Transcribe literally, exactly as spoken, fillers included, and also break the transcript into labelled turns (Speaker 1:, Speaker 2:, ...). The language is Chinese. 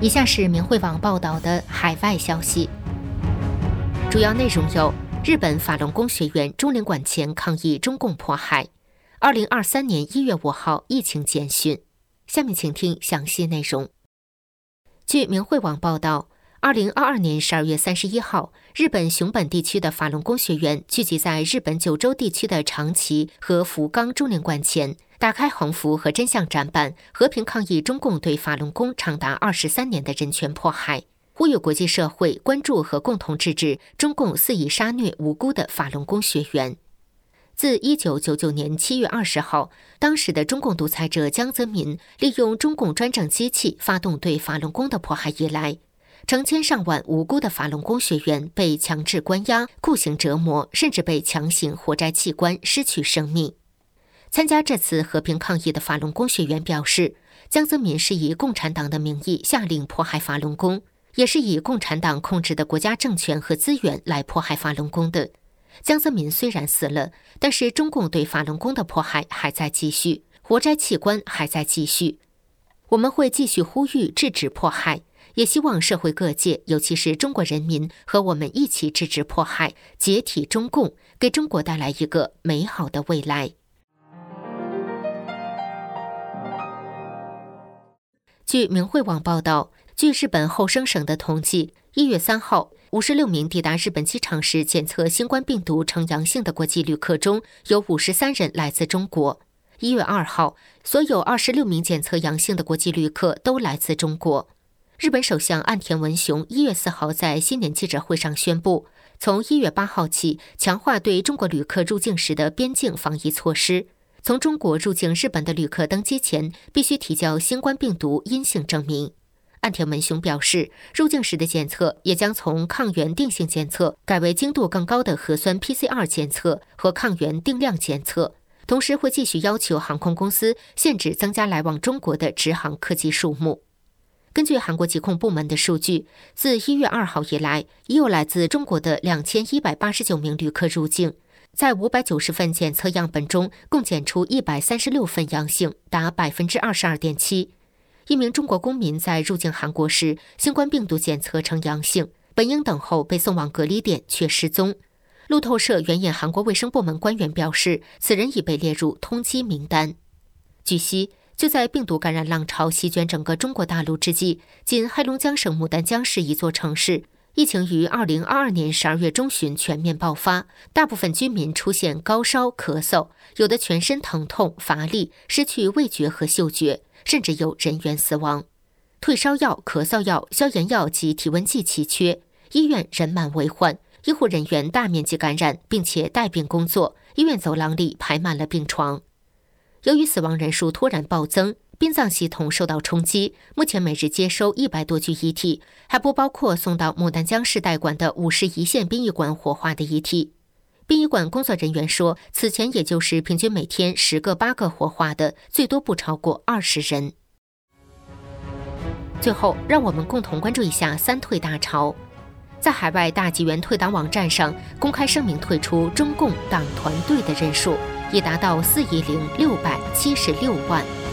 Speaker 1: 以下是明慧网报道的海外消息，主要内容有：日本法轮功学员中领馆前抗议中共迫害；二零二三年一月五号疫情简讯。下面请听详细内容。据明慧网报道，二零二二年十二月三十一号，日本熊本地区的法轮功学员聚集在日本九州地区的长崎和福冈中领馆前，打开横幅和真相展板，和平抗议中共对法轮功长达二十三年的人权迫害，呼吁国际社会关注和共同制止中共肆意杀虐无辜的法轮功学员。自一九九九年七月二十号，当时的中共独裁者江泽民利用中共专政机器发动对法轮功的迫害以来，成千上万无辜的法轮功学员被强制关押、酷刑折磨，甚至被强行活摘器官，失去生命。参加这次和平抗议的法轮功学员表示，江泽民是以共产党的名义下令迫害法轮功，也是以共产党控制的国家政权和资源来迫害法轮功的。江泽民虽然死了，但是中共对法轮功的迫害还在继续，活摘器官还在继续。我们会继续呼吁制止迫害，也希望社会各界，尤其是中国人民，和我们一起制止迫害，解体中共，给中国带来一个美好的未来。据明慧网报道，据日本厚生省的统计，一月三号，五十六名抵达日本机场时检测新冠病毒呈阳性的国际旅客中，有五十三人来自中国。一月二号，所有二十六名检测阳性的国际旅客都来自中国。日本首相岸田文雄一月四号在新年记者会上宣布，从一月八号起，强化对中国旅客入境时的边境防疫措施。从中国入境日本的旅客登机前，必须提交新冠病毒阴性证明。岸田文雄表示，入境时的检测也将从抗原定性检测改为精度更高的核酸 P C R 检测和抗原定量检测，同时会继续要求航空公司限制增加来往中国的直航客机数目。根据韩国疾控部门的数据，自一月二号以来，已有来自中国的两千一百八十九名旅客入境，在五百九十份检测样本中，共检出一百三十六份阳性，达 百分之二十二点七。一名中国公民在入境韩国时，新冠病毒检测呈阳性，本应等候被送往隔离点，却失踪。路透社援引韩国卫生部门官员表示，此人已被列入通缉名单。据悉，就在病毒感染浪潮席卷整个中国大陆之际，仅黑龙江省牡丹江市一座城市，疫情于二零二二年十二月中旬全面爆发，大部分居民出现高烧、咳嗽，有的全身疼痛、乏力，失去味觉和嗅觉，甚至有人员死亡。退烧药、咳嗽药、消炎药及体温计奇缺，医院人满为患，医护人员大面积感染，并且带病工作，医院走廊里排满了病床。由于死亡人数突然暴增，殡葬系统受到冲击，目前每日接收一百多具遗体，还不包括送到牡丹江市代管的五十一线殡仪馆火化的遗体。殡仪馆工作人员说，此前也就是平均每天十个八个火化的，最多不超过二十人。最后，让我们共同关注一下三退大潮。在海外大纪元退党网站上公开声明退出中共党团队的人数已达到四亿零六百七十六万。